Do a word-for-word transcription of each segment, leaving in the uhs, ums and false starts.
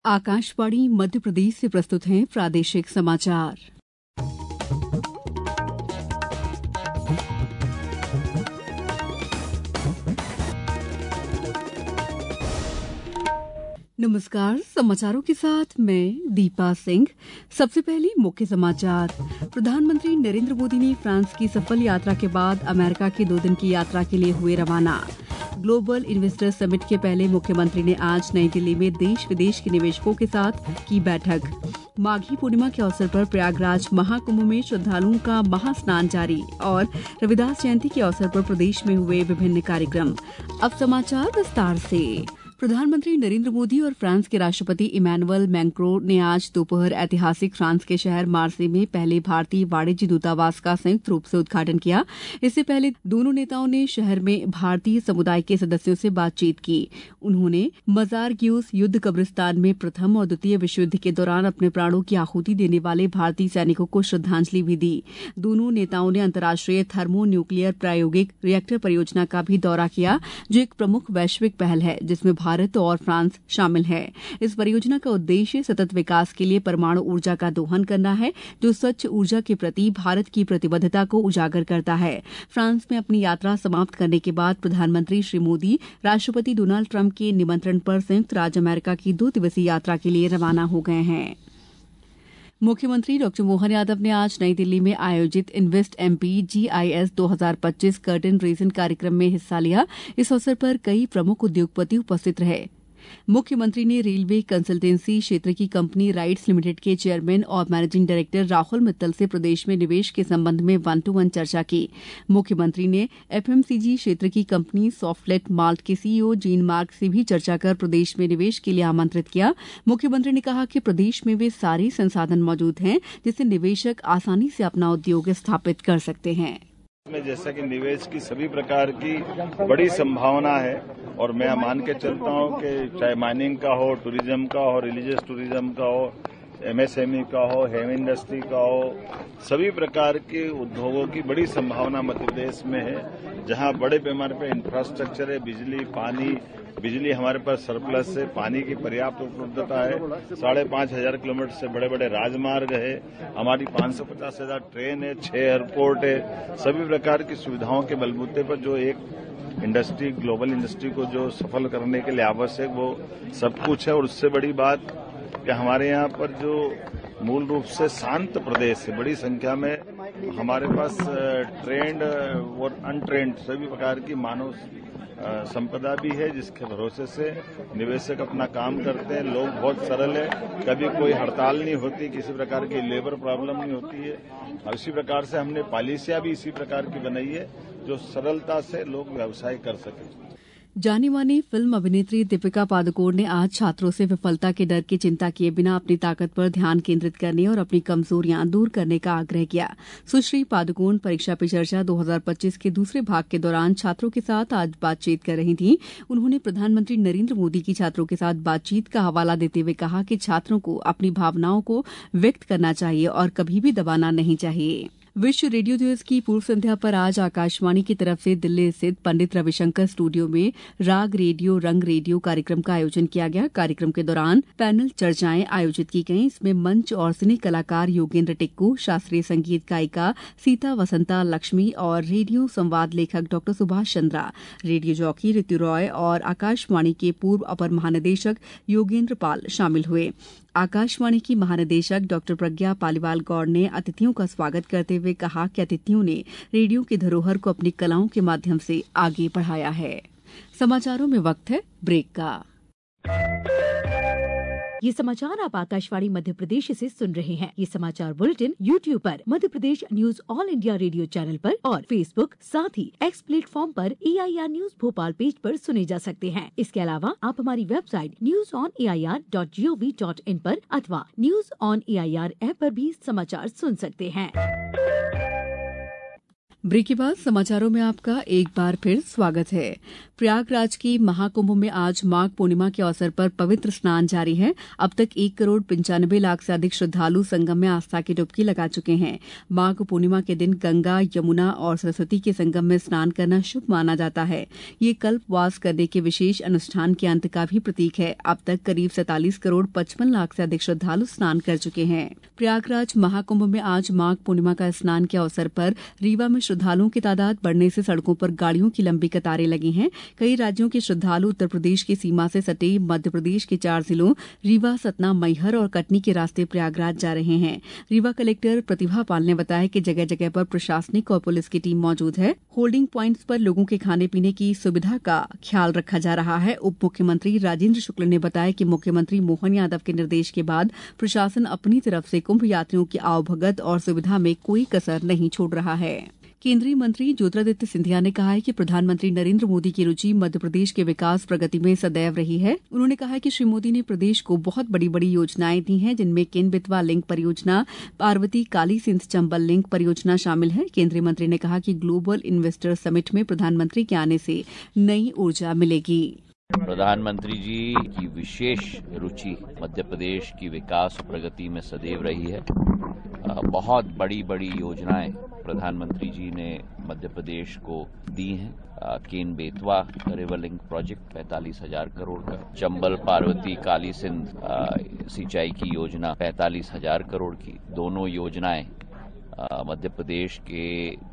आकाशवाणी मध्य प्रदेश से प्रस्तुत हैं प्रादेशिक समाचार। नमस्कार, समाचारों के साथ मैं दीपा सिंह। सबसे पहले मुख्य समाचार। प्रधानमंत्री नरेंद्र मोदी ने फ्रांस की सफल यात्रा के बाद अमेरिका की दो दिन की यात्रा के लिए हुए रवाना। ग्लोबल इन्वेस्टर समिट के पहले मुख्यमंत्री ने आज नई दिल्ली में देश विदेश के निवेशकों के साथ की बैठक। माघी पूर्णिमा के अवसर पर प्रयागराज महाकुंभ में श्रद्धालुओं का महास्नान जारी और रविदास जयंती के अवसर पर प्रदेश में हुए विभिन्न कार्यक्रम। अब समाचार विस्तार से। प्रधानमंत्री नरेंद्र मोदी और फ्रांस के राष्ट्रपति इमैनुअल मैक्रों ने आज दोपहर ऐतिहासिक फ्रांस के शहर मार्से में पहले भारतीय वाणिज्य दूतावास का संयुक्त रूप से उद्घाटन किया। इससे पहले दोनों नेताओं ने शहर में भारतीय समुदाय के सदस्यों से बातचीत की। उन्होंने मजार ग्यूस युद्ध कब्रिस्तान में प्रथम और द्वितीय विश्व युद्ध के दौरान अपने प्राणों की आहुति देने वाले भारतीय सैनिकों को श्रद्धांजलि भी दी। दोनों नेताओं ने अंतर्राष्ट्रीय थर्मो न्यूक्लियर प्रायोगिक रिएक्टर परियोजना का भी दौरा किया, जो एक प्रमुख वैश्विक पहल है जिसमें भारत और फ्रांस शामिल है। इस परियोजना का उद्देश्य सतत विकास के लिए परमाणु ऊर्जा का दोहन करना है, जो स्वच्छ ऊर्जा के प्रति भारत की प्रतिबद्धता को उजागर करता है। फ्रांस में अपनी यात्रा समाप्त करने के बाद प्रधानमंत्री श्री मोदी राष्ट्रपति डोनाल्ड ट्रंप के निमंत्रण पर संयुक्त राज्य अमेरिका की दो दिवसीय यात्रा के लिए रवाना हो गए हैं। मुख्यमंत्री डॉक्टर मोहन यादव ने आज नई दिल्ली में आयोजित इन्वेस्ट एमपी जीआईएस दो हज़ार पच्चीस कर्टन रेजन कार्यक्रम में हिस्सा लिया। इस अवसर पर कई प्रमुख उद्योगपति उपस्थित रहे। मुख्यमंत्री ने रेलवे कंसल्टेंसी क्षेत्र की कंपनी राइट्स लिमिटेड के चेयरमैन और मैनेजिंग डायरेक्टर राहुल मित्तल से प्रदेश में निवेश के संबंध में वन टू वन चर्चा की। मुख्यमंत्री ने एफएमसीजी क्षेत्र की कंपनी सॉफ्टलेट माल्ट के सीईओ जीन मार्क से भी चर्चा कर प्रदेश में निवेश के लिए आमंत्रित किया। मुख्यमंत्री ने कहा कि प्रदेश में वे सारे संसाधन मौजूद हैं जिससे निवेशक आसानी से अपना उद्योग स्थापित कर सकते हैं। में जैसा कि निवेश की सभी प्रकार की बड़ी संभावना है और मैं मान के चलता हूं कि चाहे माइनिंग का हो, टूरिज्म का हो, रिलीजियस टूरिज्म का हो, एमएसएमई का हो, हेवी इंडस्ट्री का हो, सभी प्रकार के उद्योगों की बड़ी संभावना मध्य प्रदेश में है, जहां बड़े पैमाने पर इंफ्रास्ट्रक्चर है, बिजली, पानी, बिजली हमारे पास सरप्लस है, पानी की पर्याप्त उपलब्धता है, साढ़े पांच हजार किलोमीटर से बड़े बड़े राजमार्ग है, हमारी पांच सौ पचास हजार ट्रेन है, छह एयरपोर्ट है, सभी प्रकार की सुविधाओं के बलबूते पर जो एक इंडस्ट्री, ग्लोबल इंडस्ट्री को जो सफल करने के लिए आवश्यक वो सब कुछ है। और उससे बड़ी बात कि हमारे यहाँ पर जो मूल रूप से शांत प्रदेश है, बड़ी संख्या में हमारे पास ट्रेंड और अनट्रेंड सभी प्रकार की मानव संपदा भी है, जिसके भरोसे से निवेशक अपना काम करते हैं। लोग बहुत सरल है, कभी कोई हड़ताल नहीं होती, किसी प्रकार की लेबर प्रॉब्लम नहीं होती है। और इसी प्रकार से हमने पॉलिसियां भी इसी प्रकार की बनाई है जो सरलता से लोग व्यवसाय कर सके। जानी मानी फिल्म अभिनेत्री दीपिका पादुकोण ने आज छात्रों से विफलता के डर की चिंता किए बिना अपनी ताकत पर ध्यान केंद्रित करने और अपनी कमजोरियां दूर करने का आग्रह किया। सुश्री पादुकोण परीक्षा पे चर्चा दो हज़ार पच्चीस के दूसरे भाग के दौरान छात्रों के साथ आज बातचीत कर रही थीं। उन्होंने प्रधानमंत्री नरेंद्र मोदी की छात्रों के साथ बातचीत का हवाला देते हुए कहा कि छात्रों को अपनी भावनाओं को व्यक्त करना चाहिए और कभी भी दबाना नहीं चाहिए। विश्व रेडियो दिवस की पूर्व संध्या पर आज आकाशवाणी की तरफ से दिल्ली स्थित पंडित रविशंकर स्टूडियो में राग रेडियो रंग रेडियो कार्यक्रम का आयोजन किया गया। कार्यक्रम के दौरान पैनल चर्चाएं आयोजित की गईं। इसमें मंच और सिने कलाकार योगेंद्र टिक्कू, शास्त्रीय संगीत गायिका सीता वसंता लक्ष्मी और रेडियो संवाद लेखक doctor Subhash Chandra, radio jockey Ritu Roy और आकाशवाणी के पूर्व अपर महानिदेशक योगेंद्र पाल शामिल हुए। आकाशवाणी की महानिदेशक डॉक्टर प्रज्ञा पालीवाल गौड़ ने अतिथियों का स्वागत करते हुए कहा कि अतिथियों ने रेडियो की धरोहर को अपनी कलाओं के माध्यम से आगे बढ़ाया है। समाचारों में वक्त है ब्रेक का। ये समाचार आप आकाशवाणी मध्य प्रदेश से सुन रहे हैं। ये समाचार बुलेटिन यूट्यूब पर Madhya Pradesh news all India radio channel पर और फेसबुक साथ ही एक्स प्लेटफॉर्म पर A I R news Bhopal page पर सुने जा सकते हैं। इसके अलावा आप हमारी website news on A I R dot G O V dot in पर अथवा news on A I R app पर भी समाचार सुन सकते हैं। ब्रेक के बाद समाचारों में आपका एक बार फिर स्वागत है। प्रयागराज की महाकुंभ में आज माघ पूर्णिमा के अवसर पर पवित्र स्नान जारी है। अब तक एक करोड़ पंचानवे लाख से अधिक श्रद्धालु संगम में आस्था की डुबकी लगा चुके हैं। माघ पूर्णिमा के दिन गंगा, यमुना और सरस्वती के संगम में स्नान करना शुभ माना जाता है। ये कल्पवास करने के विशेष अनुष्ठान के अंत का भी प्रतीक है। अब तक करीब सैंतालीस करोड़ पचपन लाख से अधिक श्रद्धालु स्नान कर चुके हैं। प्रयागराज महाकुंभ में आज माघ पूर्णिमा का स्नान के अवसर पर रीवा में श्रद्धालुओं की तादाद बढ़ने से सड़कों पर गाड़ियों की लंबी कतारें लगी हैं। कई राज्यों के श्रद्धालु उत्तर प्रदेश की सीमा से सटे मध्य प्रदेश के चार जिलों रीवा, सतना, मैहर और कटनी के रास्ते प्रयागराज जा रहे हैं। रीवा कलेक्टर प्रतिभा पाल ने बताया कि जगह जगह पर प्रशासनिक और पुलिस की टीम मौजूद है। होल्डिंग प्वाइंट्स पर लोगों के खाने पीने की सुविधा का ख्याल रखा जा रहा है। उप मुख्यमंत्री राजेंद्र शुक्ल ने बताया कि मुख्यमंत्री मोहन यादव के निर्देश के बाद प्रशासन अपनी तरफ से कुंभ यात्रियों की आवभगत और सुविधा में कोई कसर नहीं छोड़ रहा है। केंद्रीय मंत्री ज्योतिरादित्य सिंधिया ने कहा है कि प्रधानमंत्री नरेंद्र मोदी की रुचि मध्य प्रदेश के विकास प्रगति में सदैव रही है। उन्होंने कहा कि श्री मोदी ने प्रदेश को बहुत बड़ी बड़ी योजनाएं दी हैं, जिनमें केन बेतवा लिंक परियोजना, पार्वती काली सिंध चंबल लिंक परियोजना शामिल है। केंद्रीय मंत्री ने कहा कि ग्लोबल इन्वेस्टर समिट में प्रधानमंत्री के आने से नई ऊर्जा मिलेगी। प्रधानमंत्री जी की विशेष रुचि मध्य प्रदेश की विकास और प्रगति में सदैव रही है। बहुत बड़ी बड़ी योजनाएं प्रधानमंत्री जी ने मध्य प्रदेश को दी हैं। Ken Betwa river link project पैंतालीस हजार करोड़ का, चंबल पार्वती काली सिंध सिंचाई की योजना पैंतालीस हजार करोड़ की। दोनों योजनाएं मध्य प्रदेश के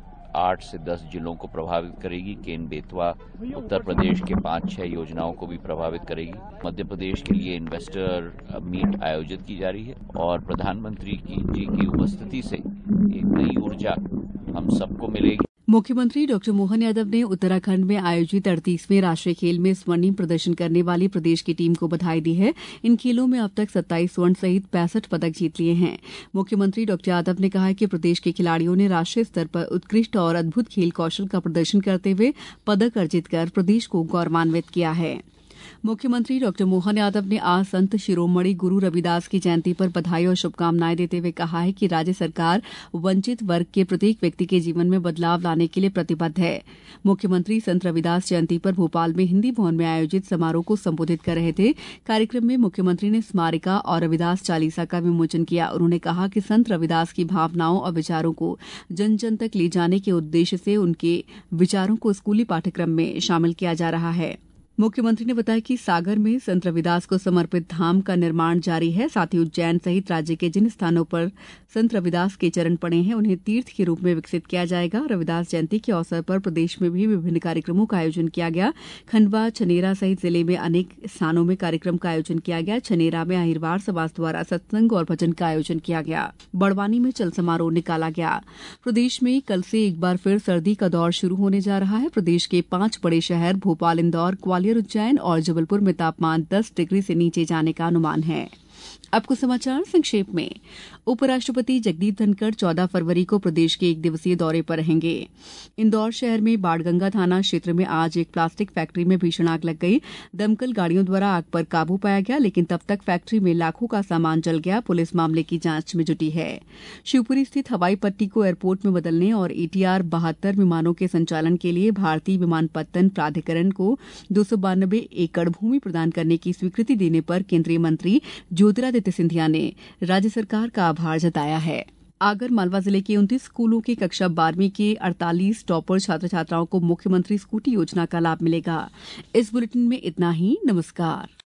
आठ से दस जिलों को प्रभावित करेगी। केन बेतवा उत्तर प्रदेश के पांच छह योजनाओं को भी प्रभावित करेगी। मध्य प्रदेश के लिए इन्वेस्टर मीट आयोजित की जा रही है और प्रधानमंत्री की जी की उपस्थिति से एक नई ऊर्जा हम सबको मिलेगी। मुख्यमंत्री डॉक्टर मोहन यादव ने उत्तराखंड में आयोजित अड़तीसवें राष्ट्रीय खेल में स्वर्णिम प्रदर्शन करने वाली प्रदेश की टीम को बधाई दी है। इन खेलों में अब तक सत्ताईस स्वर्ण सहित पैंसठ पदक जीत लिए हैं। मुख्यमंत्री डॉक्टर यादव ने कहा है कि प्रदेश के खिलाड़ियों ने राष्ट्रीय स्तर पर उत्कृष्ट और अद्भुत खेल कौशल का प्रदर्शन करते हुए पदक अर्जित कर प्रदेश को गौरवान्वित किया है। मुख्यमंत्री डॉक्टर मोहन यादव ने आज संत शिरोमणि गुरु रविदास की जयंती पर बधाई और शुभकामनाएं देते हुए कहा है कि राज्य सरकार वंचित वर्ग के प्रत्येक व्यक्ति के जीवन में बदलाव लाने के लिए प्रतिबद्ध है। मुख्यमंत्री संत रविदास जयंती पर भोपाल में हिंदी भवन में आयोजित समारोह को संबोधित कर रहे थे। कार्यक्रम में मुख्यमंत्री ने स्मारिका और रविदास चालीसा का विमोचन किया। उन्होंने कहा कि संत रविदास की भावनाओं और विचारों को जन जन तक ले जाने के उद्देश्य से उनके विचारों को स्कूली पाठ्यक्रम में शामिल किया जा रहा है। मुख्यमंत्री ने बताया कि सागर में संत रविदास को समर्पित धाम का निर्माण जारी है। साथ ही उज्जैन सहित राज्य के जिन स्थानों पर संत रविदास के चरण पड़े हैं उन्हें तीर्थ के रूप में विकसित किया जाएगा। रविदास जयंती के अवसर पर प्रदेश में भी विभिन्न कार्यक्रमों का आयोजन किया गया। खंडवा, छनेरा सहित जिले में अनेक स्थानों में कार्यक्रम का आयोजन किया गया। छनेरा में अहिरवार समाज द्वारा सत्संग और भजन का आयोजन किया गया। बड़वानी में चल समारोह निकाला गया। प्रदेश में कल से एक बार फिर सर्दी का दौर शुरू होने जा रहा है। प्रदेश के पांच बड़े शहर भोपाल, इंदौर, ग्वालियर, उज्जैन और जबलपुर में तापमान दस डिग्री से नीचे जाने का अनुमान है। अब कुछ समाचार संक्षेप में। उपराष्ट्रपति जगदीप धनखड़ चौदह फरवरी को प्रदेश के एक दिवसीय दौरे पर रहेंगे। इंदौर शहर में बाड़गंगा थाना क्षेत्र में आज एक प्लास्टिक फैक्ट्री में भीषण आग लग गई। दमकल गाड़ियों द्वारा आग पर काबू पाया गया, लेकिन तब तक फैक्ट्री में लाखों का सामान जल गया। पुलिस मामले की जांच में जुटी है। शिवपुरी स्थित हवाई पट्टी को एयरपोर्ट में बदलने और एटीआर बहत्तर विमानों के संचालन के लिए भारतीय विमानपत्तन प्राधिकरण को दो सौ बानबे एकड़ भूमि प्रदान करने की स्वीकृति देने पर केंद्रीय मंत्री ज्योतिरादित्य सिंधिया ने राज्य सरकार का आभार जताया है। आगर मालवा जिले के उनतीस स्कूलों की कक्षा बारहवीं के अड़तालीस टॉपर छात्र छात्राओं को मुख्यमंत्री स्कूटी योजना का लाभ मिलेगा। इस बुलेटिन में इतना ही। नमस्कार।